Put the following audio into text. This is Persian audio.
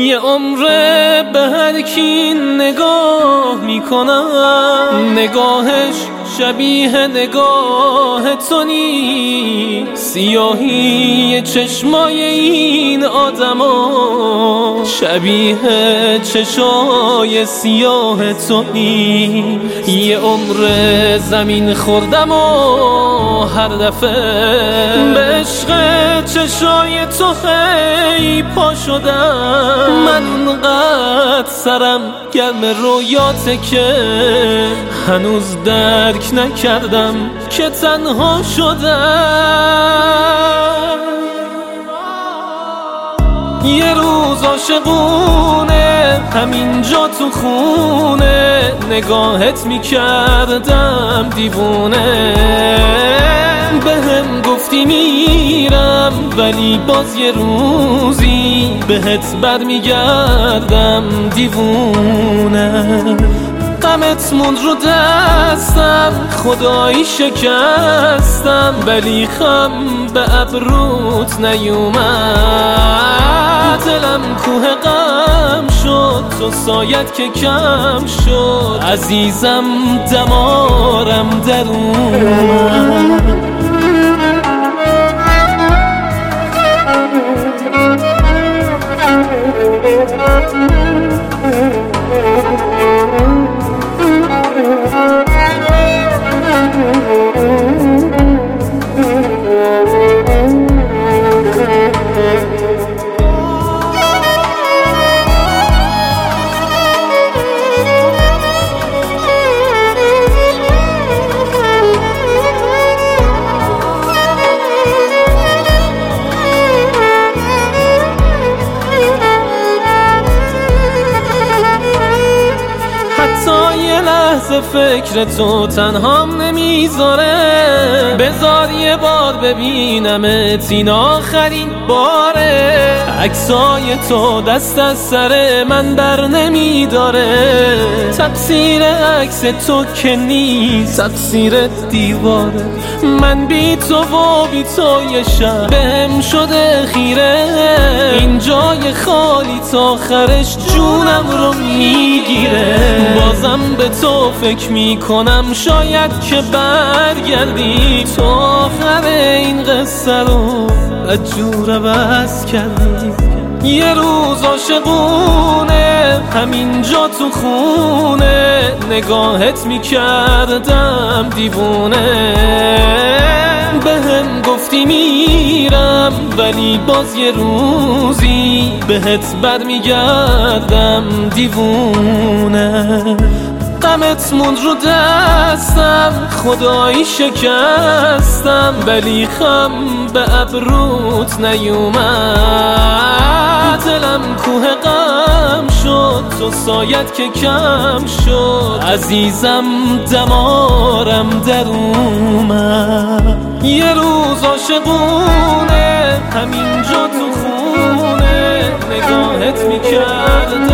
یه عمره به هر کی نگاه میکنم، نگاهش شبیه نگاه تو نیست. سیاهی چشمای این آدما شبیه چشای سیاه تو نیست. یه عمر زمین خوردم و هر دفعه به عشق چشای تو هی پا شدم. من اونقدر سرم گرم رویاته که هنوز درک نکردم که تنها شدم. یه روز عاشقونه همینجا تو خونه نگاهت میکردم دیوونه. بهم گفتی میرم ولی باز یه روزی بهت برمیگردم دیوونه. غمت موند رو دستم خدایی شکستم، ولی خم به ابروت نیومد. دلم کوه غم شد تو سایت که کم شد، عزیزم دمارم در اومد. فکر تو تنهام نمیذاره، بذار یه بار ببینمت این آخرین باره. عکسای تو دست از سر من بر نمیداره، تقصیر عکس تو که نیست تقصیر دیواره. من بی تو و بی تو یه شب بهم شده خیره، این جای خالی تا آخرش جونم رو میگیره. بازم به تو فکر میکنم شاید که برگردی، تو آخر این قصه رو بدجور عوض کردی. یه روز عاشقونه همینجا تو خونه نگاهت میکردم دیوونه. بهم گفتی میرم ولی باز یه روزی بهت برمیگردم دیوونه. غمت موند رو دستم خدایی شکستم، ولی خم به ابروت نیومد. دلم کوه غم شد تو سایت که کم شد، عزیزم دمارم در اومد. یه روز عاشقونه همینجا تو خونه نگاهت میکردم